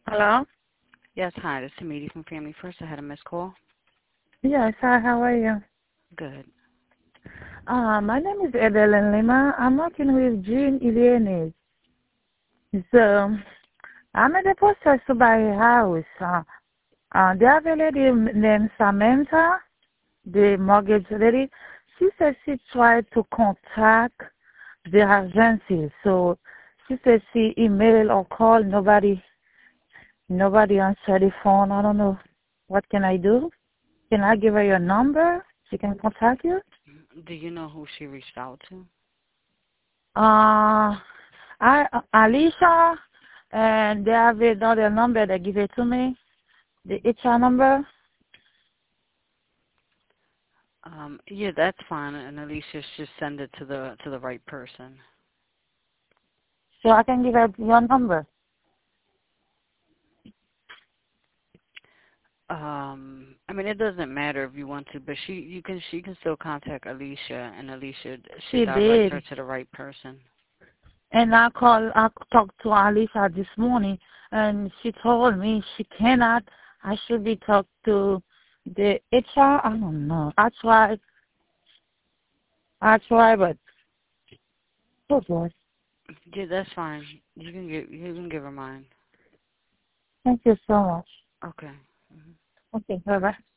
Hello? Yes, hi, this is Tamidi from Family First. I had a missed call. Yes, hi, how are you? Good. My name is Edelyn Lima. I'm working with Jean Ilianes. So, I'm in the process to buy a house. They have a lady named Samantha, the mortgage lady. She said she tried to contact the agency. So, she said she emailed or called. Nobody answered the phone. I don't know. What can I do? Can I give her your number? She can contact you? Do you know who she reached out to? Uh, Alicia, and they have another number that give it to me, the HR number. Yeah, that's fine. And Alicia should send it to the right person. So I can give her your number. I mean, it doesn't matter if you want to, but she can still contact Alicia, and Alicia should She direct her did. to the right person. And I talked to Alicia this morning, and she told me she cannot. I should be talked to the HR. I don't know. I tried, but oh boy. Yeah, that's fine. You can give her mine. Thank you so much. Okay. Okay, bye bye.